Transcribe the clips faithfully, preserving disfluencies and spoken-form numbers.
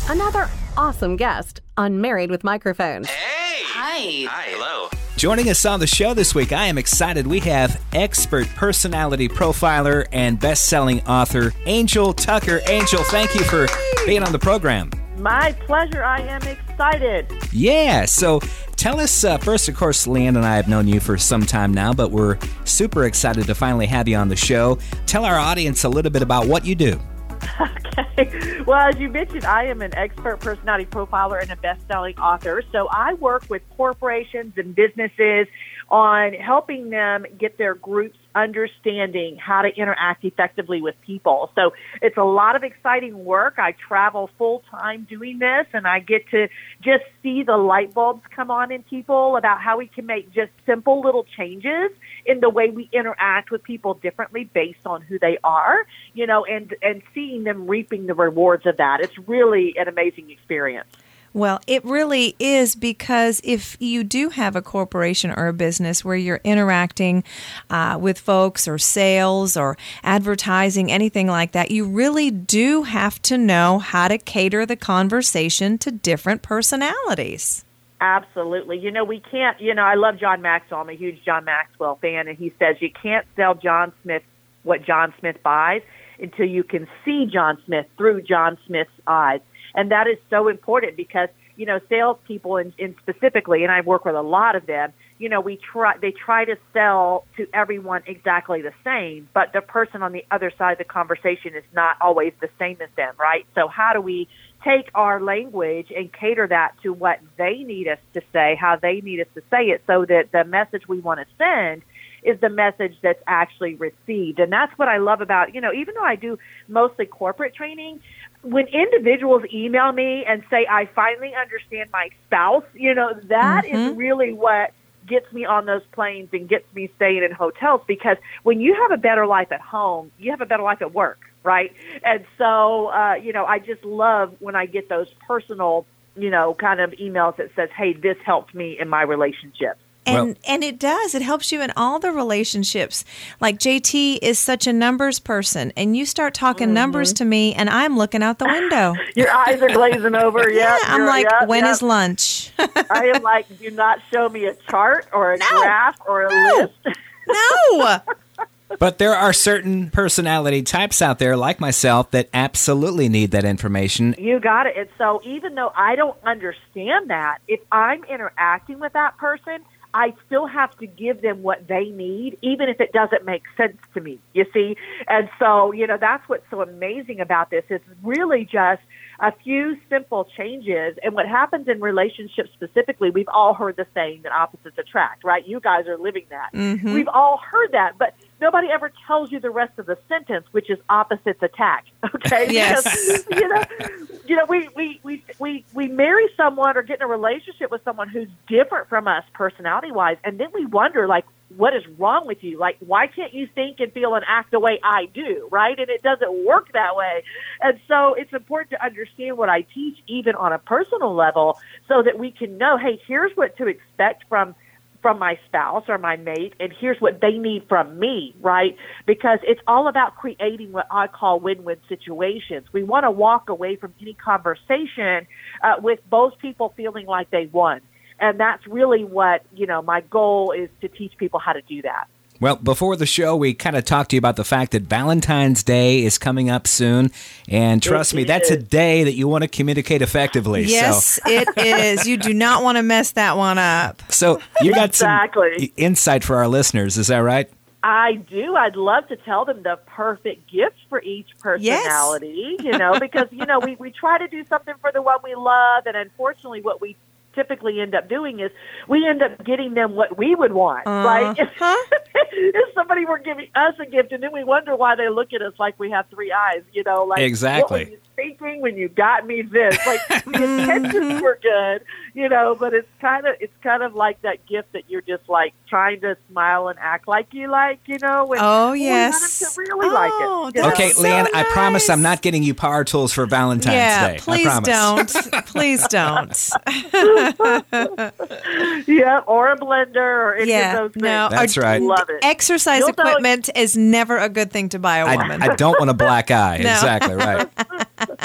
another awesome guest on Married with Microphones. Hey! Hi. Hi, hello. Joining us on the show this week, I am excited. We have expert personality profiler and best-selling author Angel Tucker. Angel, thank you for being on the program. My pleasure. I am excited. Yeah, so tell us, uh, first, of course, Leanne and I have known you for some time now, but we're super excited to finally have you on the show. Tell our audience a little bit about what you do. Okay. Well, as you mentioned, I am an expert personality profiler and a best-selling author. So I work with corporations and businesses on helping them get their groups understanding how to interact effectively with people. So it's a lot of exciting work. I travel full-time doing this, and I get to just see the light bulbs come on in people about how we can make just simple little changes in the way we interact with people differently based on who they are, you know, and, and seeing them reaping the rewards of that. It's really an amazing experience. Well, it really is, because if you do have a corporation or a business where you're interacting uh, with folks or sales or advertising, anything like that, you really do have to know how to cater the conversation to different personalities. Absolutely. You know, we can't, you know, I love John Maxwell. I'm a huge John Maxwell fan, and he says you can't sell John Smith what John Smith buys until you can see John Smith through John Smith's eyes. And that is so important because, you know, salespeople in, in specifically, and I work with a lot of them, you know, we try, they try to sell to everyone exactly the same, but the person on the other side of the conversation is not always the same as them, right? So how do we take our language and cater that to what they need us to say, how they need us to say it, so that the message we want to send is the message that's actually received. And that's what I love about, you know, even though I do mostly corporate training, when individuals email me and say, I finally understand my spouse, you know, that mm-hmm. is really what gets me on those planes and gets me staying in hotels, because when you have a better life at home, you have a better life at work, right? And so, uh, you know, I just love when I get those personal, you know, kind of emails that says, hey, this helped me in my relationships. And Well, and it does. It helps you in all the relationships. Like J T is such a numbers person, and you start talking mm-hmm. numbers to me, and I'm looking out the window. Your eyes are glazing over. Yeah, Yep, I'm like, yep, when yep. is lunch? I am like, do not show me a chart or a No. graph or a No. list. No. but there are certain personality types out there, like myself, that absolutely need that information. You got it. And so even though I don't understand that, if I'm interacting with that person, I still have to give them what they need, even if it doesn't make sense to me, you see? And so, you know, that's what's so amazing about this. It's really just a few simple changes. And what happens in relationships specifically, we've all heard the saying that opposites attract, right? You guys are living that. Mm-hmm. We've all heard that, but nobody ever tells you the rest of the sentence, which is opposites attack, okay? Yes. Because, you know, you know, we, we, we, we, we marry someone or get in a relationship with someone who's different from us personality-wise, and then we wonder, like, what is wrong with you? Like, why can't you think and feel and act the way I do, right? And it doesn't work that way. And so it's important to understand what I teach, even on a personal level, so that we can know, hey, here's what to expect from from my spouse or my mate, and here's what they need from me, right? Because it's all about creating what I call win-win situations. We want to walk away from any conversation uh, with both people feeling like they won. And that's really what, you know, my goal is, to teach people how to do that. Well, before the show, we kind of talked to you about the fact that Valentine's Day is coming up soon. And trust It me, that's a is. day that you want to communicate effectively. Yes, So, it is. You do not want to mess that one up. so you got Exactly. some insight for our listeners. Is that right? I do. I'd love to tell them the perfect gift for each personality, you know, because, you know, we, we try to do something for the one we love, and unfortunately what we typically end up doing is we end up getting them what we would want, Uh, right? If, huh? if somebody were giving us a gift, and then we wonder why they look at us like we have three eyes, you know, like, Exactly. what were you thinking when you got me this? Like, the intentions were good, you know, but it's kind of it's kind of like that gift that you're just like trying to smile and act like you like, you know. When, Oh, when yes. We want them to really Oh, like it. you know? Okay, so Leanne, I promise nice. I'm not getting you power tools for Valentine's Yeah, Day. please I promise. don't. Please don't. Yeah, or a blender or any Yeah, of those things. no. That's Or- right. Love it. Exercise You'll know- equipment is never a good thing to buy a I, woman. I don't want a black eye. No. Exactly right.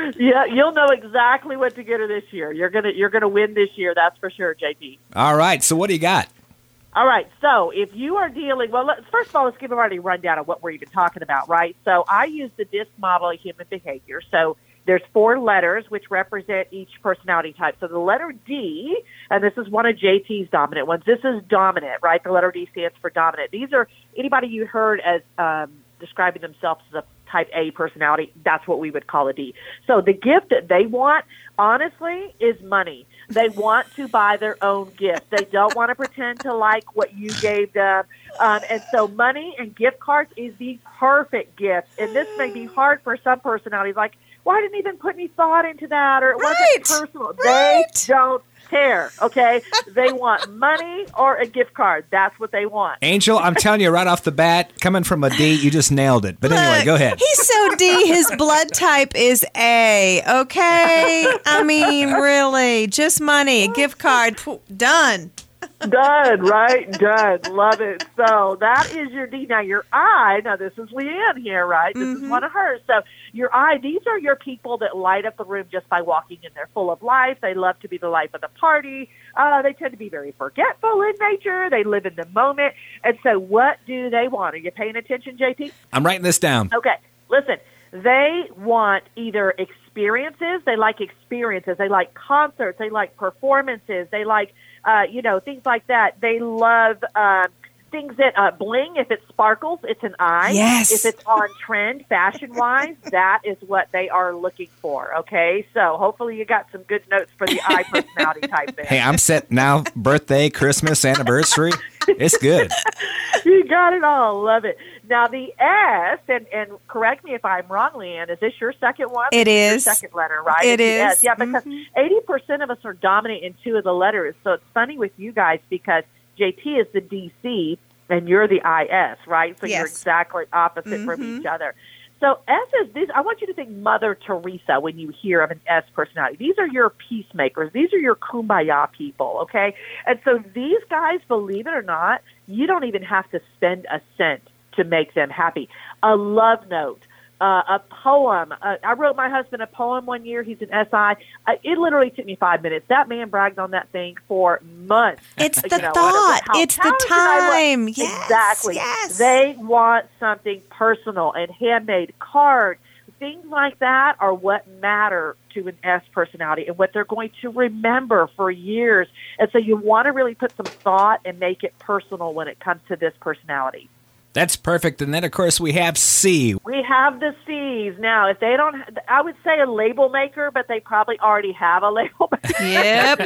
Yeah, you'll know exactly what to get her this year. You're gonna you're gonna win this year, that's for sure, J P. All right. So what do you got? All right. So if you are dealing, well, let's, first of all, let's give everybody a rundown of what we're even talking about, right? So I use the DISC model of human behavior. So there's four letters which represent each personality type. So the letter D, and this is one of J T's dominant ones. This is dominant, right? The letter D stands for dominant. These are anybody you heard as um, describing themselves as a type A personality. That's what we would call a D. So the gift that they want, honestly, is money. They want to buy their own gift. They don't want to pretend to like what you gave them. Um, and so money and gift cards is the perfect gift. And this may be hard for some personalities, like, well, I didn't even put any thought into that, or it Right. wasn't personal. Right. They don't care, okay? They want money or a gift card. That's what they want. Angel, I'm telling you right off the bat, coming from a D, you just nailed it. But anyway, Look, go ahead. He's so D, his blood type is A, okay? I mean, really, just money, a gift card, poof, done. Done, right? Done. Love it. So that is your D. Now your I, now this is Leanne here, right? This Mm-hmm. is one of hers. So your I, these are your people that light up the room just by walking in. They're full of life. They love to be the life of the party. Uh, they tend to be very forgetful in nature. They live in the moment. And so what do they want? Are you paying attention, J P? I'm writing this down. Okay, listen. They want either experiences. They like experiences. They like concerts. They like performances. They like, uh, you know, things like that. They love um, things that uh, bling. If it sparkles, it's an I. Yes. If it's on trend, fashion-wise, that is what they are looking for, okay? So hopefully you got some good notes for the I personality type there. Hey, I'm set now. Birthday, Christmas, anniversary. It's good. You got it all. Love it. Now, the S, and, and correct me if I'm wrong, Leanne, is this your second one? It This is. Your second letter, right? It It's the is. S. Yeah, because Mm-hmm. eighty percent of us are dominant in two of the letters. So it's funny with you guys because J T is the D C and you're the I S, right? So you're Yes. exactly opposite from Mhm. each other. So S is this. I want you to think Mother Teresa when you hear of an S personality. These are your peacemakers. These are your kumbaya people, okay? And so these guys, believe it or not, you don't even have to spend a cent to make them happy. A love note, uh, a poem. Uh, I wrote my husband a poem one year. He's an S I. Uh, it literally took me five minutes. That man bragged on that thing for months. It's You the know, thought. how It's the talented I was. time. Yes, Exactly. yes. They want something personal and handmade cards. Things like that are what matter to an S personality and what they're going to remember for years. And so you want to really put some thought and make it personal when it comes to this personality. That's perfect. And then, of course, we have C. We have the C's. Now, if they don't, I would say a label maker, but they probably already have a label maker. Yep.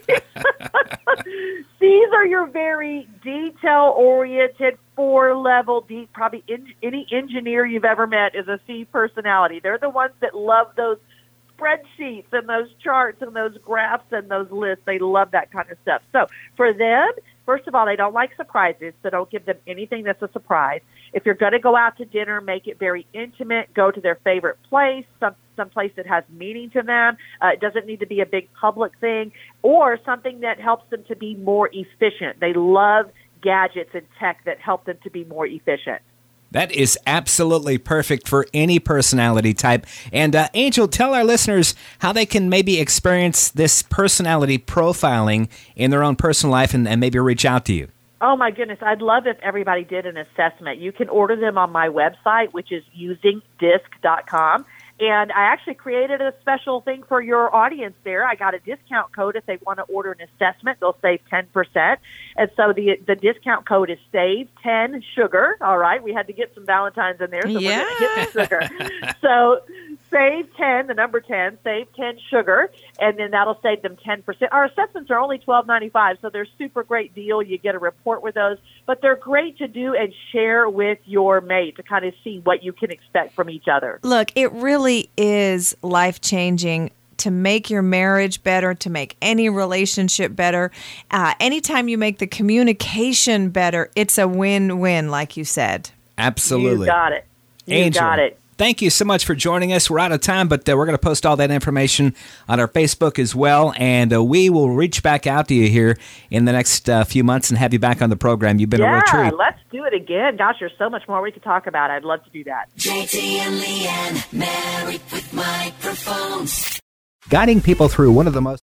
C's are your very detail-oriented, four-level, deep, probably in, any engineer you've ever met is a C personality. They're the ones that love those spreadsheets and those charts and those graphs and those lists. They love that kind of stuff. So for them, first of all, they don't like surprises, so don't give them anything that's a surprise. If you're going to go out to dinner, make it very intimate. Go to their favorite place, some some place that has meaning to them. Uh, it doesn't need to be a big public thing, or something that helps them to be more efficient. They love gadgets and tech that help them to be more efficient. That is absolutely perfect for any personality type. And uh, Angel, tell our listeners how they can maybe experience this personality profiling in their own personal life and, and maybe reach out to you. Oh, my goodness. I'd love if everybody did an assessment. You can order them on my website, which is using disc dot com. And I actually created a special thing for your audience there. I got a discount code if they want to order an assessment. They'll save ten percent. And so the the discount code is save ten sugar. All right. We had to get some Valentines in there, so Yeah. we're going to hit the sugar. So save ten, the number ten, save ten sugar, and then that'll save them ten percent. Our assessments are only twelve ninety-five, so they're super great deal. You get a report with those, but they're great to do and share with your mate to kind of see what you can expect from each other. Look, it really is life-changing to make your marriage better, to make any relationship better. Uh, anytime you make the communication better, it's a win-win, like you said. Absolutely. You got it. You Angel, got it. thank you so much for joining us. We're out of time, but uh, we're going to post all that information on our Facebook as well, and uh, we will reach back out to you here in the next uh, few months and have you back on the program. You've been yeah, a real treat. Let's do it again. Gosh, there's so much more we could talk about. I'd love to do that. J T and Leanne, married with microphones. Guiding people through one of the most